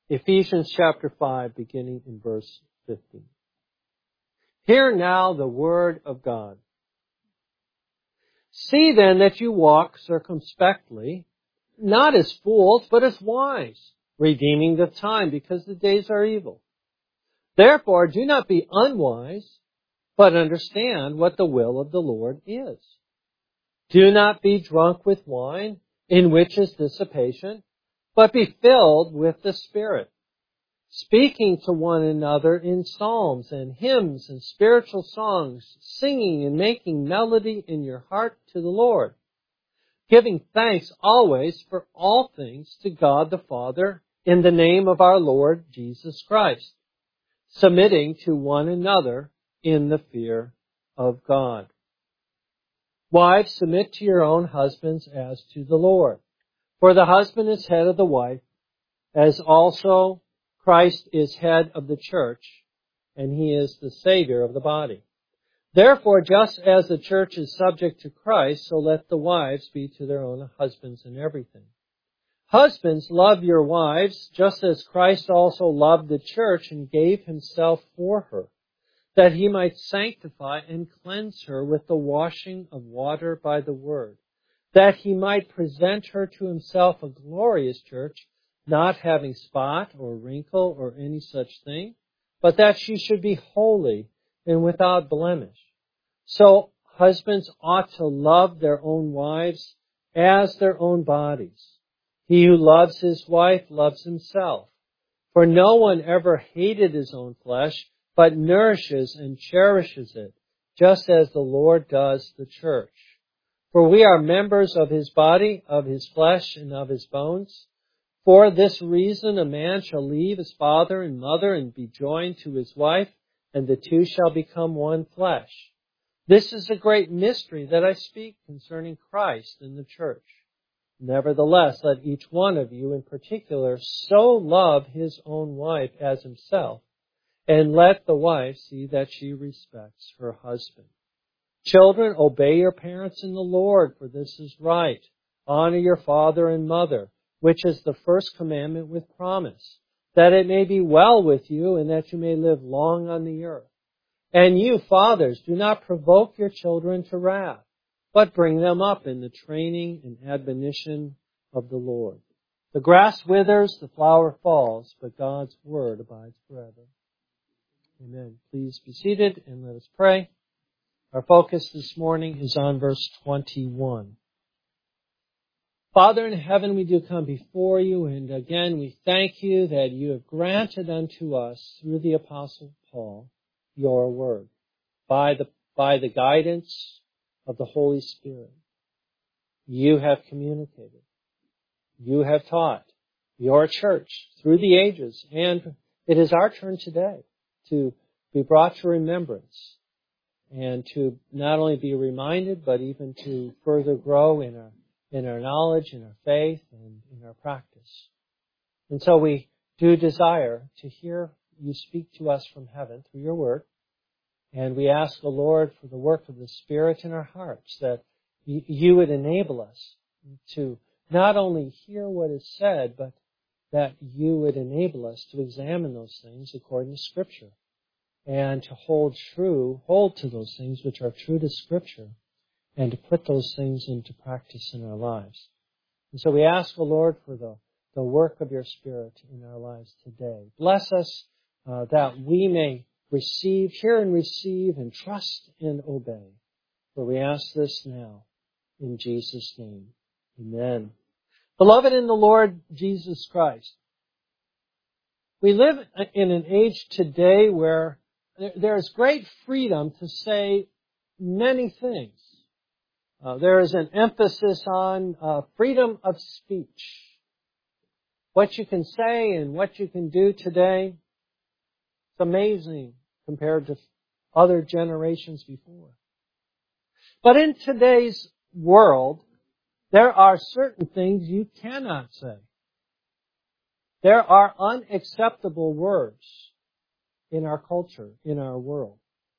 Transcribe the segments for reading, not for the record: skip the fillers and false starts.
Ephesians chapter 5, beginning in verse 15. Hear now the word of God. See then that you walk circumspectly, not as fools, but as wise, redeeming the time, because the days are evil. Therefore, do not be unwise, but understand what the will of the Lord is. Do not be drunk with wine, in which is dissipation, but be filled with the Spirit, speaking to one another in psalms and hymns and spiritual songs, singing and making melody in your heart to the Lord, giving thanks always for all things to God the Father in the name of our Lord Jesus Christ, submitting to one another in the fear of God. Wives, submit to your own husbands as to the Lord. For the husband is head of the wife, as also Christ is head of the church, and he is the Savior of the body. Therefore, just as the church is subject to Christ, so let the wives be to their own husbands in everything. Husbands, love your wives, just as Christ also loved the church and gave himself for her, that he might sanctify and cleanse her with the washing of water by the word, that he might present her to himself a glorious church, not having spot or wrinkle or any such thing, but that she should be holy and without blemish. So husbands ought to love their own wives as their own bodies. He who loves his wife loves himself. For no one ever hated his own flesh, but nourishes and cherishes it, just as the Lord does the church. For we are members of his body, of his flesh, and of his bones. For this reason a man shall leave his father and mother and be joined to his wife, and the two shall become one flesh. This is a great mystery that I speak concerning Christ and the church. Nevertheless, let each one of you in particular so love his own wife as himself, and let the wife see that she respects her husband. Children, obey your parents in the Lord, for this is right. Honor your father and mother, which is the first commandment with promise, that it may be well with you and that you may live long on the earth. And you, fathers, do not provoke your children to wrath, but bring them up in the training and admonition of the Lord. The grass withers, the flower falls, but God's word abides forever. Amen. Please be seated and let us pray. Our focus this morning is on verse 21. Father in heaven, we do come before you, and again we thank you that you have granted unto us, through the Apostle Paul, your word, by the guidance of the Holy Spirit. You have communicated. You have taught your church through the ages, and it is our turn today to be brought to remembrance and to not only be reminded, but even to further grow in our knowledge, in our faith, and in our practice. And so we do desire to hear you speak to us from heaven through your word. And we ask the Lord for the work of the Spirit in our hearts, that you would enable us to not only hear what is said, but that you would enable us to examine those things according to Scripture, and to hold to those things which are true to Scripture, and to put those things into practice in our lives. And so we ask the Lord for the work of your Spirit in our lives today. Bless us that we may hear and receive, and trust and obey. For we ask this now in Jesus' name. Amen. Beloved in the Lord Jesus Christ, we live in an age today where there's great freedom to say many things. There is an emphasis on freedom of speech. What you can say and what you can do today, it's amazing compared to other generations before. But in today's world, there are certain things you cannot say. There are unacceptable words in our culture, in our world.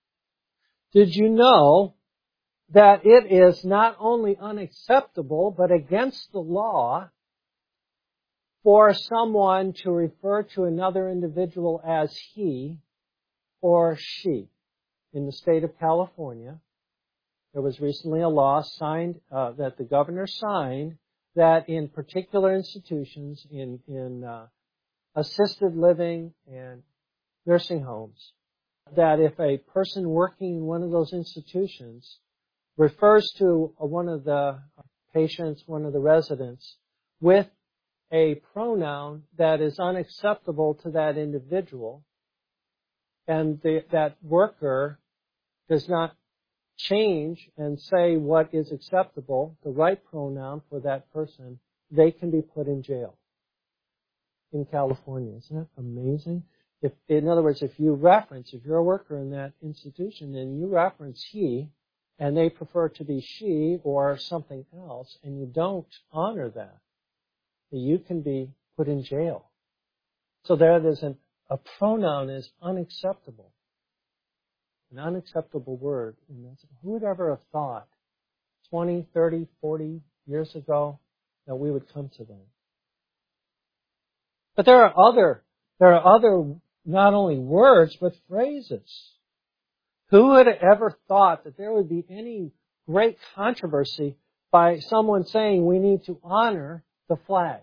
Did you know that it is not only unacceptable, but against the law for someone to refer to another individual as he or she. In the state of California, there was recently a law signed that the governor signed that in particular institutions, in assisted living and nursing homes, that if a person working in one of those institutions refers to one of the patients, one of the residents, with a pronoun that is unacceptable to that individual, and that worker does not change and say what is acceptable, the right pronoun for that person, they can be put in jail in California. Isn't that amazing? In other words, if you're a worker in that institution and you reference he, and they prefer to be she or something else, and you don't honor that, you can be put in jail. So there's a pronoun is unacceptable. An unacceptable word. Who would ever have thought 20, 30, 40 years ago that we would come to that? But there are other not only words, but phrases. Who would have ever thought that there would be any great controversy by someone saying we need to honor the flag?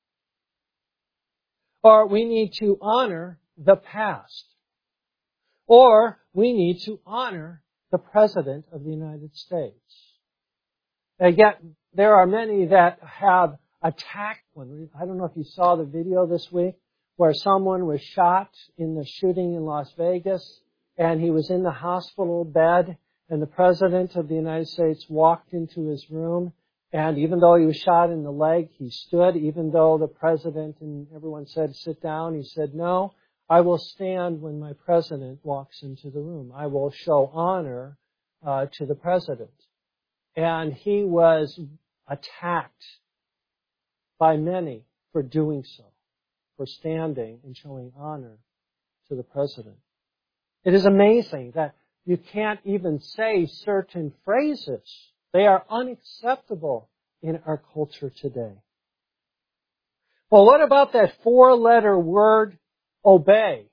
Or we need to honor the past? Or we need to honor the President of the United States? And yet, there are many that have attacked one. I don't know if you saw the video this week where someone was shot in the shooting in Las Vegas, and he was in the hospital bed, and the President of the United States walked into his room, and even though he was shot in the leg, he stood. Even though the President and everyone said, sit down, he said, no, I will stand when my President walks into the room. I will show honor to the President. And he was attacked by many for doing so, for standing and showing honor to the President. It is amazing that you can't even say certain phrases. They are unacceptable in our culture today. Well, what about that 4-letter word, obey?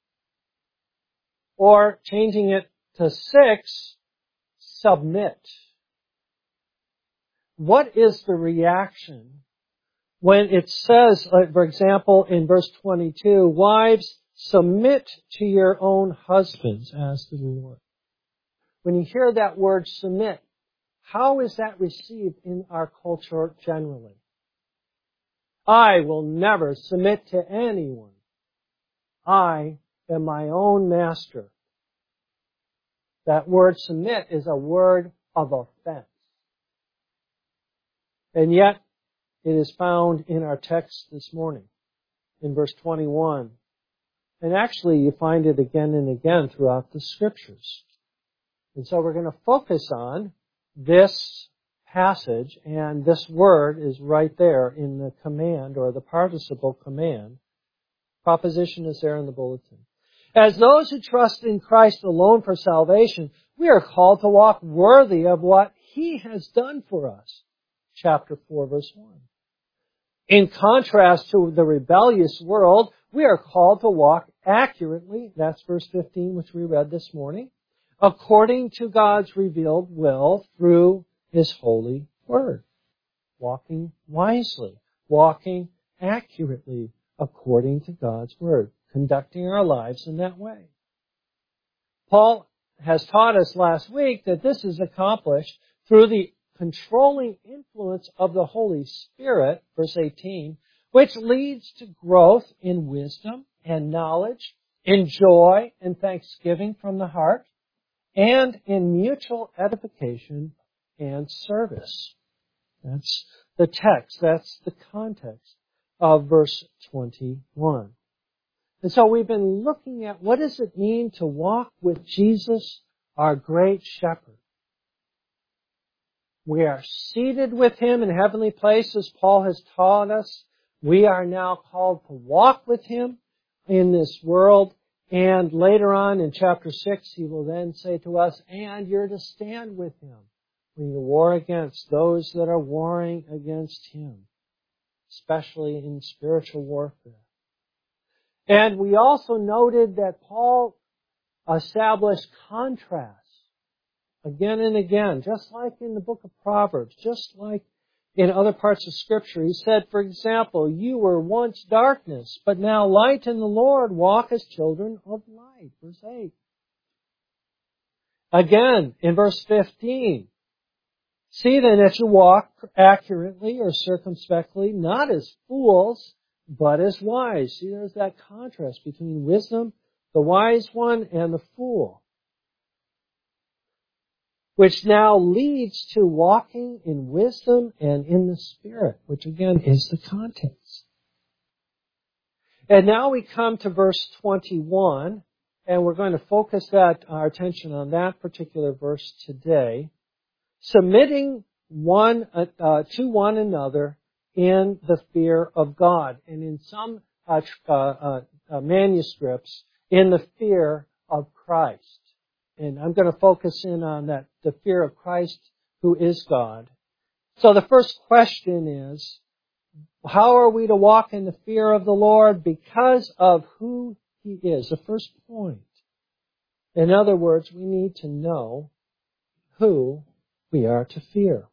Or changing it to 6, submit. What is the reaction when it says, for example, in verse 22, wives, submit to your own husbands as to the Lord? When you hear that word submit, how is that received in our culture generally? I will never submit to anyone. I am my own master. That word submit is a word of offense. And yet, it is found in our text this morning, in verse 21. And actually, you find it again and again throughout the Scriptures. And so we're going to focus on this passage, and this word is right there in the command, or the participle command. Proposition is there in the bulletin. As those who trust in Christ alone for salvation, we are called to walk worthy of what He has done for us. Chapter 4, verse 1. In contrast to the rebellious world, we are called to walk accurately, that's verse 15, which we read this morning, according to God's revealed will through His holy word. Walking wisely, walking accurately according to God's word, conducting our lives in that way. Paul has taught us last week that this is accomplished through the controlling influence of the Holy Spirit, verse 18, which leads to growth in wisdom and knowledge, in joy and thanksgiving from the heart, and in mutual edification and service. That's the text, that's the context of verse 21. And so we've been looking at what does it mean to walk with Jesus, our great shepherd. We are seated with Him in heavenly places, Paul has taught us. We are now called to walk with Him in this world. And later on in chapter 6, he will then say to us, and you're to stand with Him when you war against those that are warring against Him. especially in spiritual warfare. And we also noted that Paul established contrasts again and again, just like in the book of Proverbs, just like in other parts of Scripture. He said, for example, you were once darkness, but now light in the Lord, walk as children of light. Verse 8. Again, in verse 15, see then that you walk accurately or circumspectly, not as fools, but as wise. See, there's that contrast between wisdom, the wise one, and the fool, which now leads to walking in wisdom and in the Spirit, which again is the context. And now we come to verse 21, and we're going to focus our attention on that particular verse today. Submitting to one another in the fear of God. And in some manuscripts, in the fear of Christ. And I'm going to focus in on that, the fear of Christ, who is God. So the first question is, how are we to walk in the fear of the Lord? Because of who He is. The first point. In other words, we need to know who we are to fear.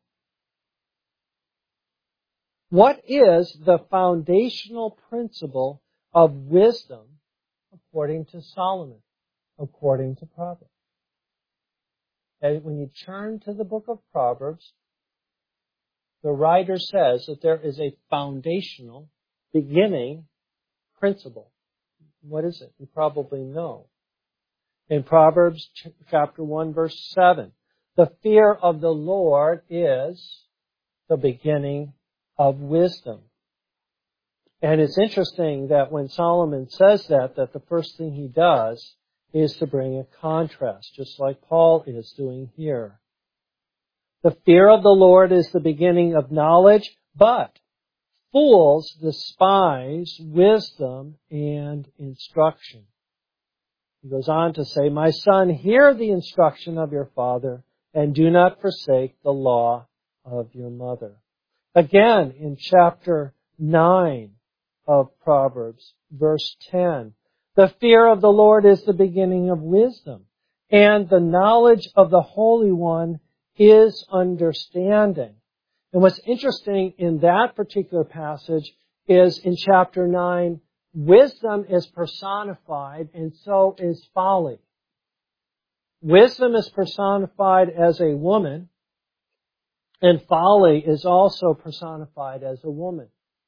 What is the foundational principle of wisdom according to Solomon, according to Proverbs? And when you turn to the book of Proverbs, the writer says that there is a foundational, beginning principle. What is it? You probably know. In Proverbs chapter 1, verse 7, the fear of the Lord is the beginning of wisdom. And it's interesting that when Solomon says that the first thing he does is to bring a contrast, just like Paul is doing here. The fear of the Lord is the beginning of knowledge, but fools despise wisdom and instruction. He goes on to say, my son, hear the instruction of your father, and do not forsake the law of your mother. Again, in chapter 9 of Proverbs, verse 10, the fear of the Lord is the beginning of wisdom, and the knowledge of the Holy One is understanding. And what's interesting in that particular passage is in chapter 9, wisdom is personified, and so is folly. Wisdom is personified as a woman, and folly is also personified as a woman.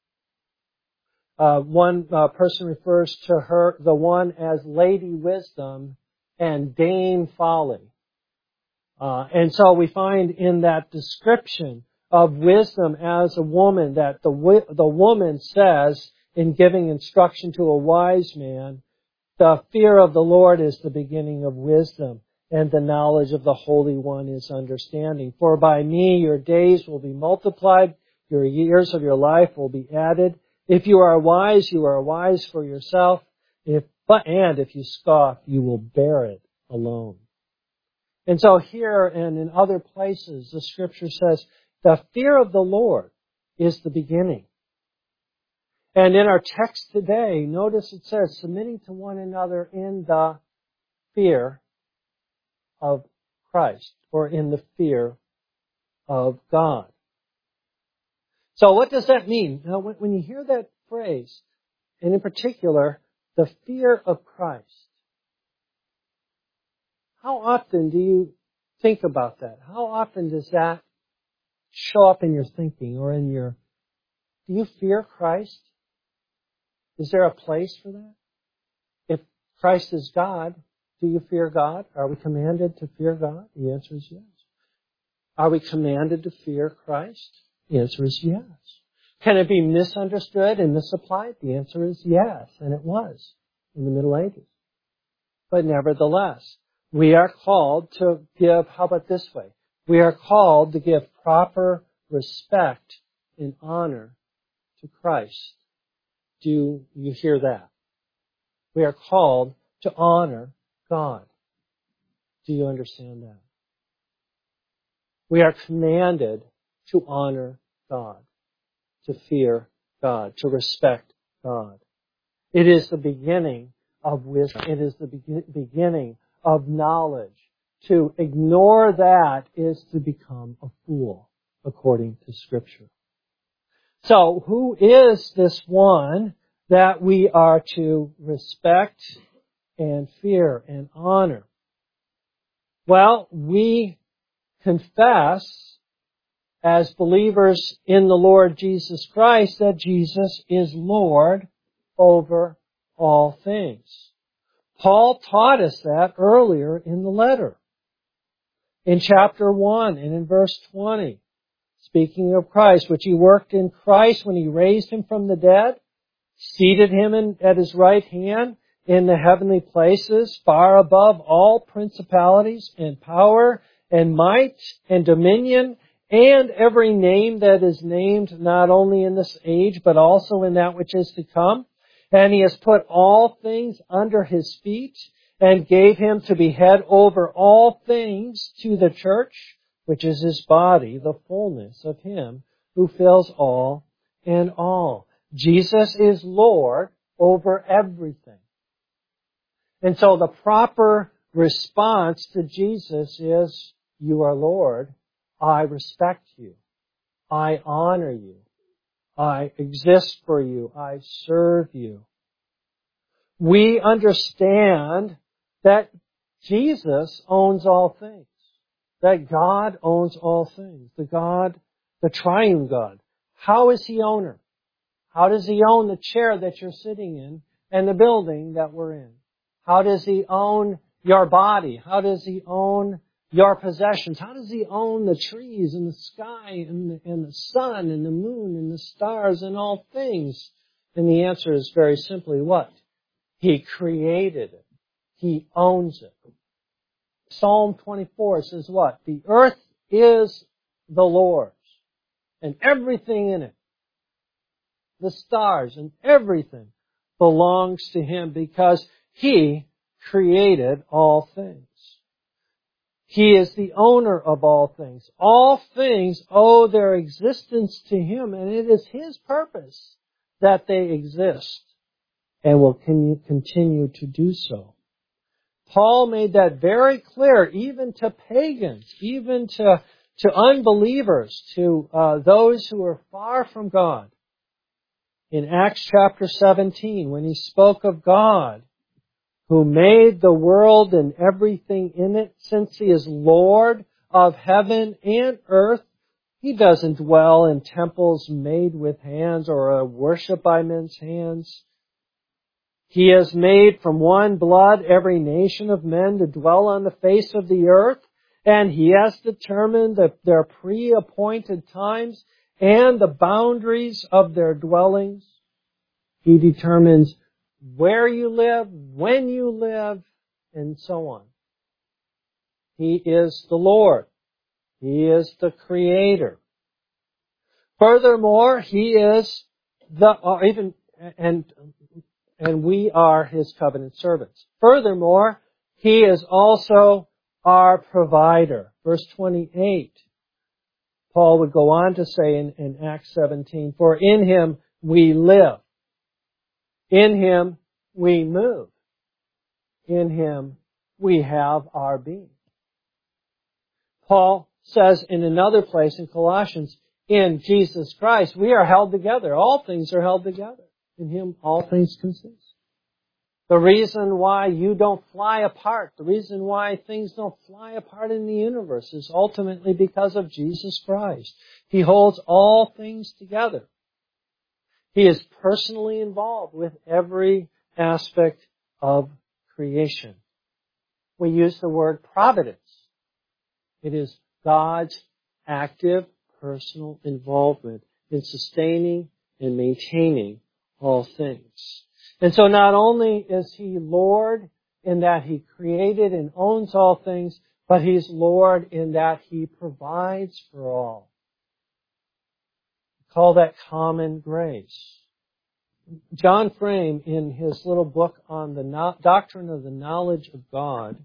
One person refers to her, the one, as Lady Wisdom and Dame Folly. And so we find in that description of wisdom as a woman that the woman says in giving instruction to a wise man, the fear of the Lord is the beginning of wisdom, and the knowledge of the Holy One is understanding. For by me your days will be multiplied, your years of your life will be added. If you are wise for yourself. And if you scoff, you will bear it alone. And so here and in other places, the Scripture says, the fear of the Lord is the beginning. And in our text today, notice it says, submitting to one another in the fear of Christ, or in the fear of God. So what does that mean? Now, when you hear that phrase, and in particular, the fear of Christ, how often do you think about that? How often does that show up in your thinking or in your... Do you fear Christ? Is there a place for that? If Christ is God, do you fear God? Are we commanded to fear God? The answer is yes. Are we commanded to fear Christ? The answer is yes. Can it be misunderstood and misapplied? The answer is yes, and it was in the Middle Ages. But nevertheless, we are called to give, how about this way? We are called to give proper respect and honor to Christ. Do you hear that? We are called to honor God. Do you understand that? We are commanded to honor God, to fear God, to respect God. It is the beginning of wisdom. It is the beginning of knowledge. To ignore that is to become a fool, according to Scripture. So, who is this one that we are to respect and fear and honor? Well, we confess as believers in the Lord Jesus Christ that Jesus is Lord over all things. Paul taught us that earlier in the letter. In chapter 1 and in verse 20, speaking of Christ, which He worked in Christ when He raised Him from the dead, seated Him at His right hand in the heavenly places, far above all principalities and power and might and dominion and every name that is named not only in this age but also in that which is to come. And He has put all things under His feet and gave Him to be head over all things to the church, which is His body, the fullness of Him who fills all in all. Jesus is Lord over everything. And so the proper response to Jesus is, you are Lord, I respect you, I honor you, I exist for you, I serve you. We understand that Jesus owns all things, that God owns all things, the triune God. How is He owner? How does He own the chair that you're sitting in and the building that we're in? How does He own your body? How does He own your possessions? How does He own the trees and the sky and the sun and the moon and the stars and all things? And the answer is very simply what? He created it. He owns it. Psalm 24 says what? The earth is the Lord's and everything in it. The stars and everything belongs to Him because He created all things. He is the owner of all things. All things owe their existence to Him, and it is His purpose that they exist and will continue to do so. Paul made that very clear even to pagans, even to unbelievers, to those who are far from God. In Acts chapter 17, when he spoke of God, who made the world and everything in it, since He is Lord of heaven and earth, He doesn't dwell in temples made with hands or worshipped by men's hands. He has made from one blood every nation of men to dwell on the face of the earth, and He has determined their pre-appointed times and the boundaries of their dwellings. He determines where you live, when you live, and so on. He is the Lord. He is the Creator. Furthermore, He is and we are His covenant servants. Furthermore, He is also our provider. Verse 28, Paul would go on to say in Acts 17, for in Him we live. In Him we move. In Him we have our being. Paul says in another place in Colossians, in Jesus Christ we are held together. All things are held together. In Him all things consist. The reason why you don't fly apart, the reason why things don't fly apart in the universe is ultimately because of Jesus Christ. He holds all things together. He is personally involved with every aspect of creation. We use the word providence. It is God's active personal involvement in sustaining and maintaining all things. And so not only is He Lord in that He created and owns all things, but He's Lord in that He provides for all. We call that common grace. John Frame, in his little book on the doctrine of the knowledge of God,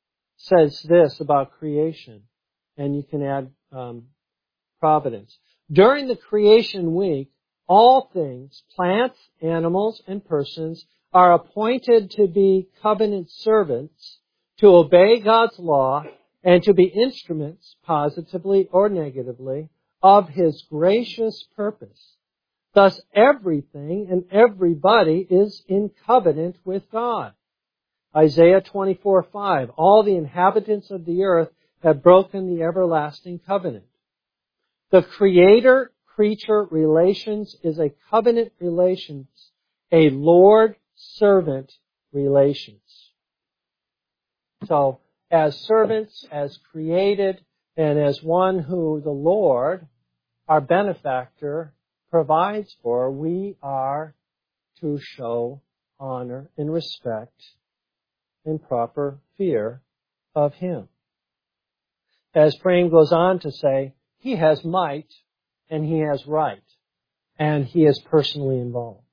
says this about creation, and you can add providence. During the creation week, all things, plants, animals, and persons, are appointed to be covenant servants, to obey God's law, and to be instruments, positively or negatively, of His gracious purpose. Thus, everything and everybody is in covenant with God. Isaiah 24:5, all the inhabitants of the earth have broken the everlasting covenant. The creator-creature relations is a covenant relations, a Lord-servant relations. So, as servants, as created, and as one who the Lord, our benefactor, provides for, we are to show honor and respect and proper fear of Him. As Frame goes on to say, He has might and He has right, and He is personally involved.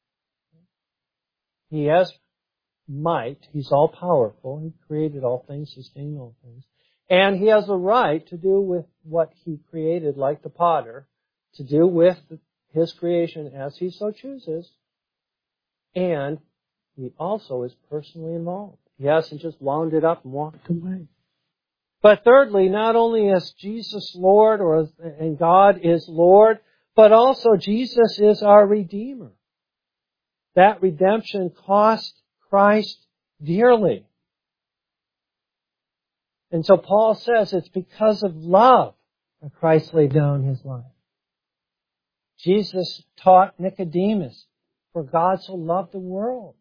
He has might, He's all-powerful, He created all things, sustaining all things, and He has a right to do with what He created, like the potter, to do with His creation as He so chooses, and He also is personally involved. He hasn't just wound it up and walked away. But thirdly, not only is Jesus Lord and God is Lord, but also Jesus is our Redeemer. That redemption cost Christ dearly. And so Paul says it's because of love that Christ laid down His life. Jesus taught Nicodemus, for God so loved the world.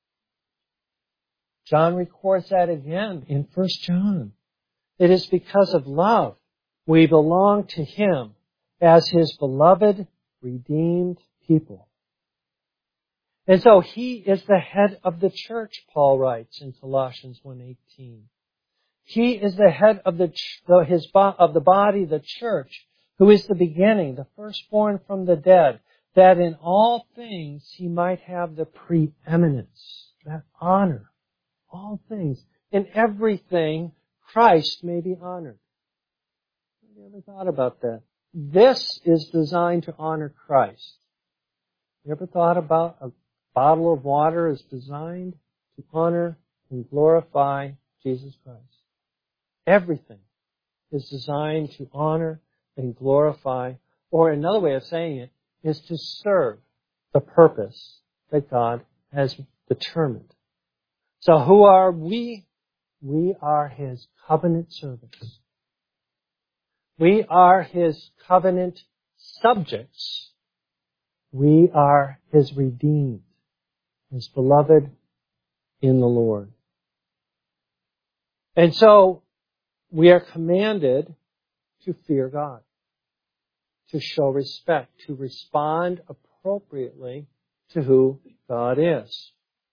John records that again in 1 John. It is because of love we belong to Him as His beloved, redeemed people. And so He is the head of the church, Paul writes in Colossians 1:18. He is the head of the body, the church, who is the beginning, the firstborn from the dead, that in all things He might have the preeminence, that honor, all things. In everything, Christ may be honored. Have you ever thought about that? This is designed to honor Christ. You ever thought about a bottle of water is designed to honor and glorify Jesus Christ? Everything is designed to honor and glorify, or another way of saying it is to serve the purpose that God has determined. So who are we? We are His covenant servants. We are His covenant subjects. We are His redeemed, His beloved in the Lord. And so we are commanded to fear God, to show respect, to respond appropriately to who God is.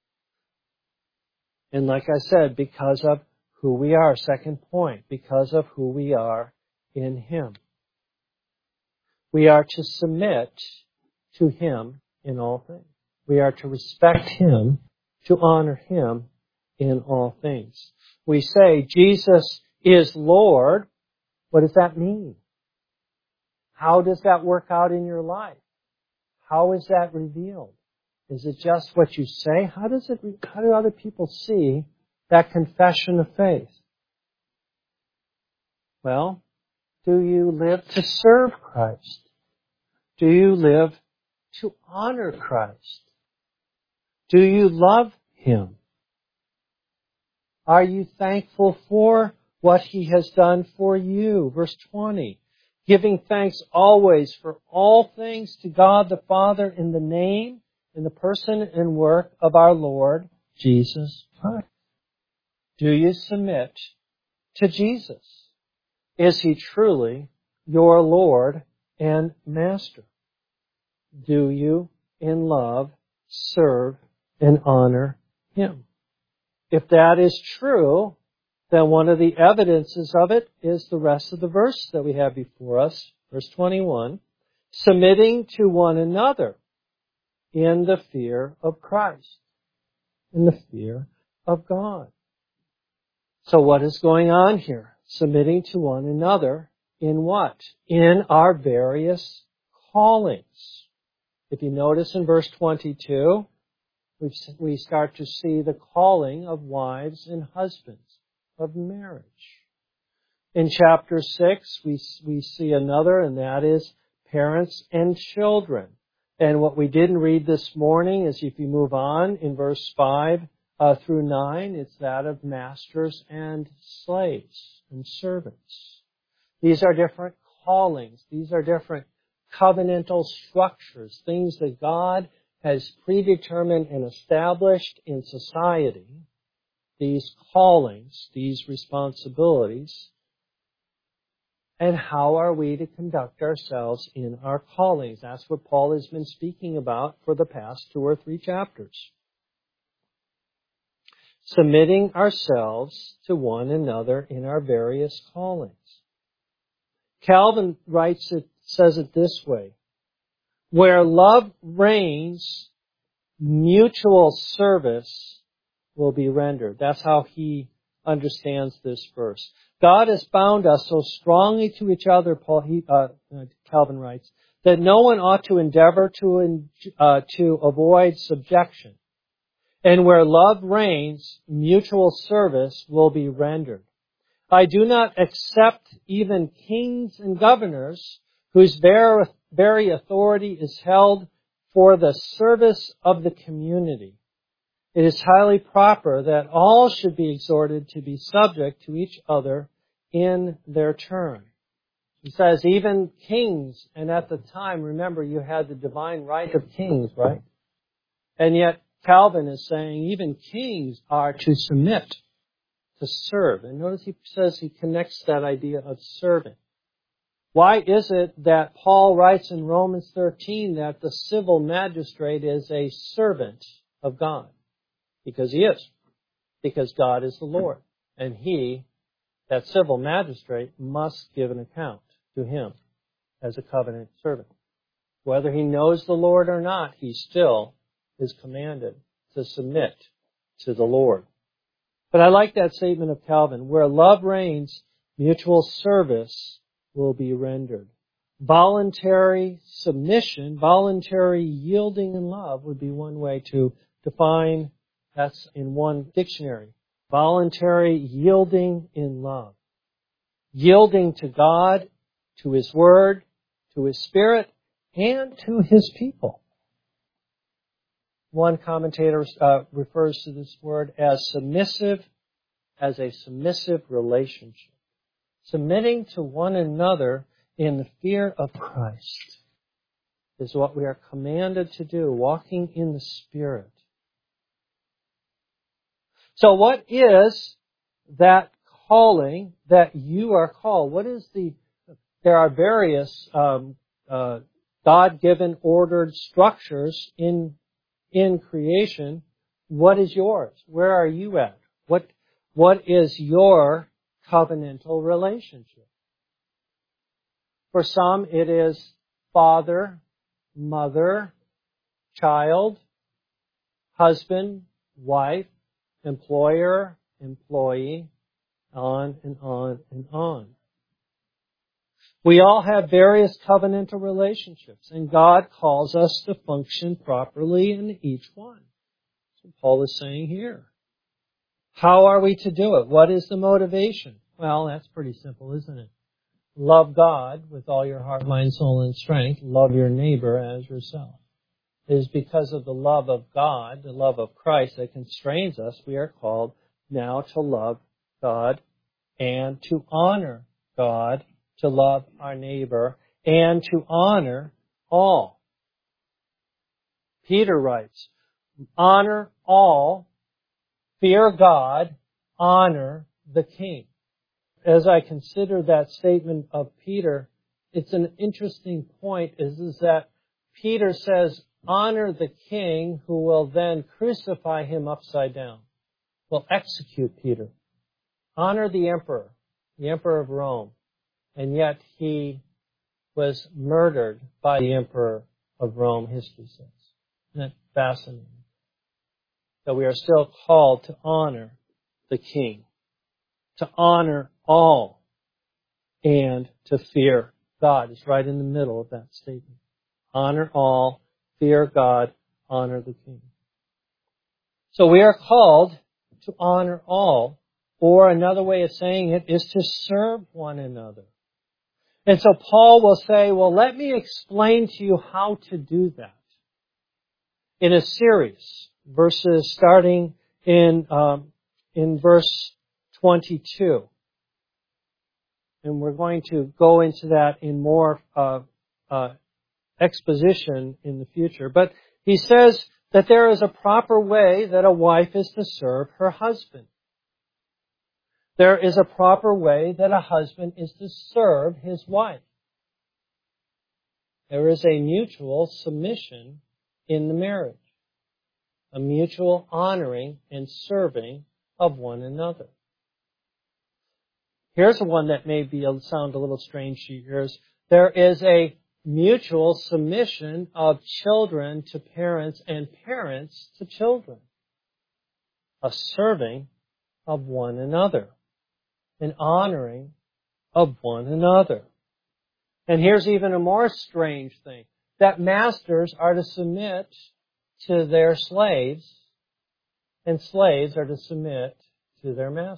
And like I said, because of who we are, second point, because of who we are in Him. We are to submit to Him in all things. We are to respect Him, to honor Him in all things. We say Jesus is Lord. What does that mean? How does that work out in your life? How is that revealed? Is it just what you say? How do other people see that confession of faith? Well, do you live to serve Christ? Do you live to honor Christ? Do you love Him? Are you thankful for what He has done for you? Verse 20. Giving thanks always for all things to God the Father in the name, in the person and work of our Lord Jesus Christ. Do you submit to Jesus? Is He truly your Lord and Master? Do you, in love, serve and honor Him? If that is true, then one of the evidences of it is the rest of the verse that we have before us, verse 21, submitting to one another in the fear of Christ, in the fear of God. So what is going on here? Submitting to one another in what? In our various callings. If you notice in verse 22, we start to see the calling of wives and husbands, of marriage. In chapter 6, we see another, and that is parents and children. And what we didn't read this morning is if you move on in verse 5 through 9, it's that of masters and slaves and servants. These are different callings. These are different covenantal structures, things that God has predetermined and established in society, these callings, these responsibilities. And how are we to conduct ourselves in our callings? That's what Paul has been speaking about for the past 2 or 3 chapters. Submitting ourselves to one another in our various callings. Calvin says it this way: where love reigns, mutual service will be rendered. That's how he understands this verse. God has bound us so strongly to each other, Calvin writes, that no one ought to endeavor to avoid subjection. And where love reigns, mutual service will be rendered. I do not accept even kings and governors whose very authority is held for the service of the community. It is highly proper that all should be exhorted to be subject to each other in their turn. He says even kings, and at the time, remember, you had the divine right of kings, right? And yet Calvin is saying even kings are to submit, to serve. And notice he says he connects that idea of serving. Why is it that Paul writes in Romans 13 that the civil magistrate is a servant of God? Because he is. Because God is the Lord. And he, that civil magistrate, must give an account to him as a covenant servant. Whether he knows the Lord or not, he still is commanded to submit to the Lord. But I like that statement of Calvin: where love reigns, mutual service will be rendered. Voluntary submission, voluntary yielding in love would be one way to define. That's in one dictionary. Voluntary yielding in love. Yielding to God, to His Word, to His Spirit, and to His people. One commentator refers to this word as a submissive relationship. Submitting to one another in the fear of Christ is what we are commanded to do, walking in the Spirit. So what is that calling that you are called? There are various God-given ordered structures in creation. What is yours? Where are you at? What is your covenantal relationship? For some, it is father, mother, child, husband, wife, employer, employee, on and on and on. We all have various covenantal relationships, and God calls us to function properly in each one. That's what Paul is saying here. How are we to do it? What is the motivation? Well, that's pretty simple, isn't it? Love God with all your heart, mind, soul, and strength. Love your neighbor as yourself. It is because of the love of God, the love of Christ, that constrains us. We are called now to love God and to honor God, to love our neighbor, and to honor all. Peter writes, honor all, fear God, honor the king. As I consider that statement of Peter, it's an interesting point is that Peter says, honor the king who will then crucify him upside down, will execute Peter. Honor the emperor of Rome. And yet he was murdered by the emperor of Rome, history says. Isn't that fascinating? That we are still called to honor the king, to honor all. and to fear God. It's right in the middle of that statement. Honor all, fear God, honor the king. So we are called to honor all, or another way of saying it is to serve one another. And so Paul will say, well, let me explain to you how to do that in a series, verses starting in verse 22. And we're going to go into that in more exposition in the future. But he says that there is a proper way that a wife is to serve her husband. There is a proper way that a husband is to serve his wife. There is a mutual submission in the marriage, a mutual honoring and serving of one another. Here's one that may sound a little strange to your ears. There is a mutual submission of children to parents and parents to children. A serving of one another. An honoring of one another. And here's even a more strange thing. That masters are to submit to their slaves, and slaves are to submit to their masters.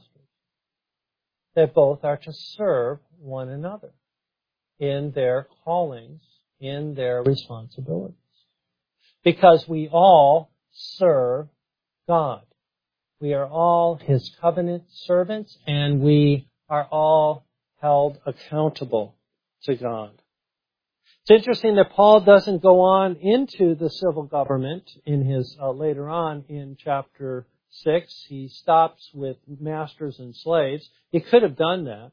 That both are to serve one another in their callings, in their responsibilities. Because we all serve God. We are all His covenant servants, and we are all held accountable to God. It's interesting that Paul doesn't go on into the civil government in his later on in chapter 6. He stops with masters and slaves. He could have done that.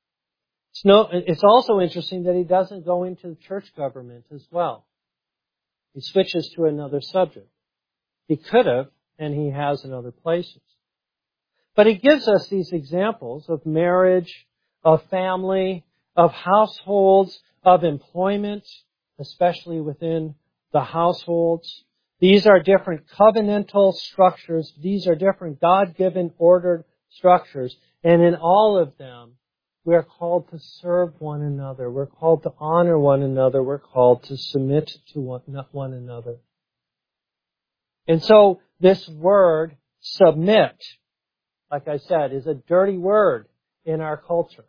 It's also interesting that he doesn't go into the church government as well. He switches to another subject. He could have, and he has in other places. But he gives us these examples of marriage, of family, of households, of employment, especially within the households. These are different covenantal structures. These are different God-given ordered structures. And in all of them, we are called to serve one another. We're called to honor one another. We're called to submit to one another. And so this word, submit, like I said, is a dirty word in our culture.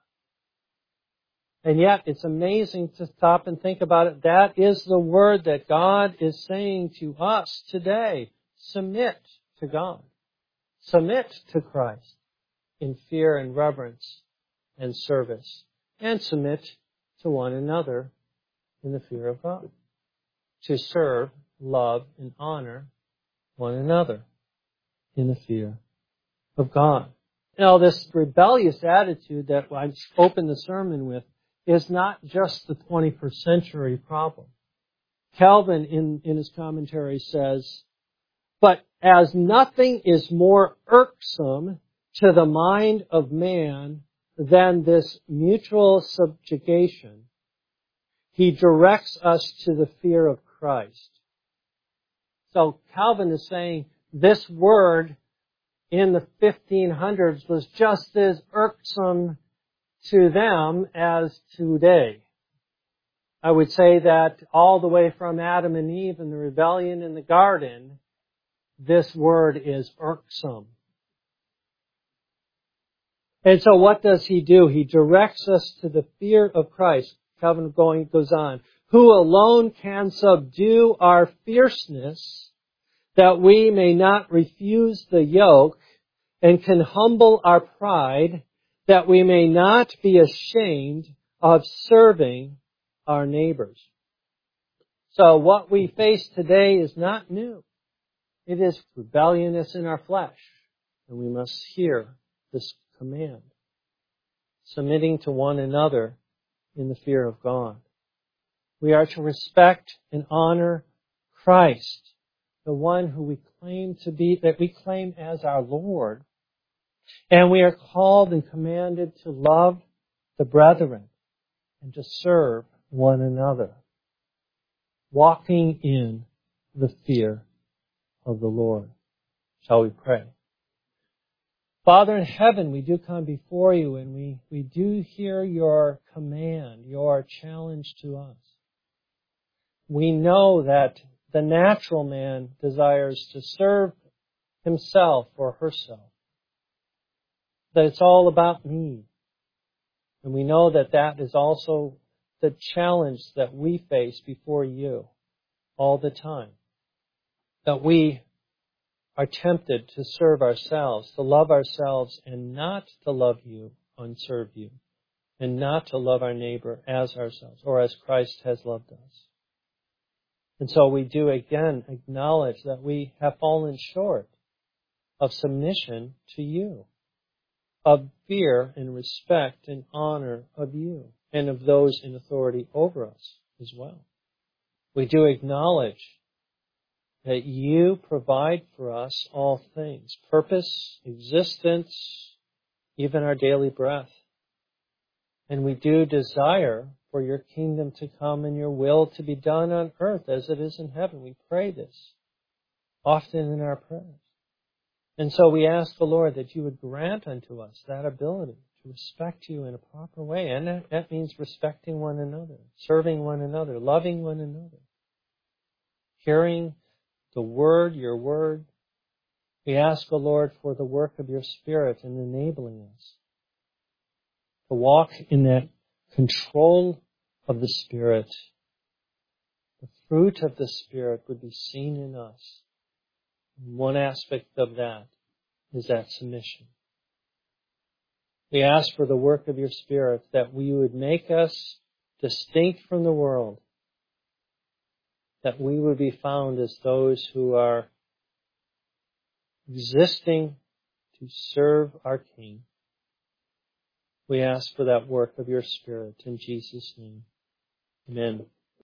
And yet, it's amazing to stop and think about it. That is the word that God is saying to us today. Submit to God. Submit to Christ in fear and reverence and service. And submit to one another in the fear of God. To serve, love, and honor one another in the fear of God. Now, this rebellious attitude that I opened the sermon with is not just the 21st century problem. Calvin, in his commentary, says, "But as nothing is more irksome to the mind of man than this mutual subjugation, he directs us to the fear of Christ." So Calvin is saying this word in the 1500s was just as irksome to them as today. I would say that all the way from Adam and Eve and the rebellion in the garden, this word is irksome. And so what does he do? He directs us to the fear of Christ. Calvin goes on, who alone can subdue our fierceness, that we may not refuse the yoke, and can humble our pride, that we may not be ashamed of serving our neighbors. So what we face today is not new. It is rebelliousness in our flesh, and we must hear this command. Submitting to one another in the fear of God. We are to respect and honor Christ, the one who we claim to be, that we claim as our Lord. And we are called and commanded to love the brethren and to serve one another, walking in the fear of the Lord. Shall we pray? Father in heaven, we do come before you and we do hear your command, your challenge to us. We know that the natural man desires to serve himself or herself, that it's all about me. And we know that that is also the challenge that we face before you all the time, that we are tempted to serve ourselves, to love ourselves and not to love you and serve you, and not to love our neighbor as ourselves or as Christ has loved us. And so we do again acknowledge that we have fallen short of submission to you, of fear and respect and honor of you and of those in authority over us as well. We do acknowledge that you provide for us all things, purpose, existence, even our daily breath. And we do desire for your kingdom to come and your will to be done on earth as it is in heaven. We pray this often in our prayers. And so we ask the Lord that you would grant unto us that ability to respect you in a proper way. And that means respecting one another, serving one another, loving one another, hearing the word, your word. We ask, O Lord, for the work of your Spirit in enabling us to walk in that control of the Spirit. The fruit of the Spirit would be seen in us. One aspect of that is that submission. We ask for the work of your Spirit that we would make us distinct from the world, that we would be found as those who are existing to serve our King. We ask for that work of your Spirit in Jesus' name. Amen.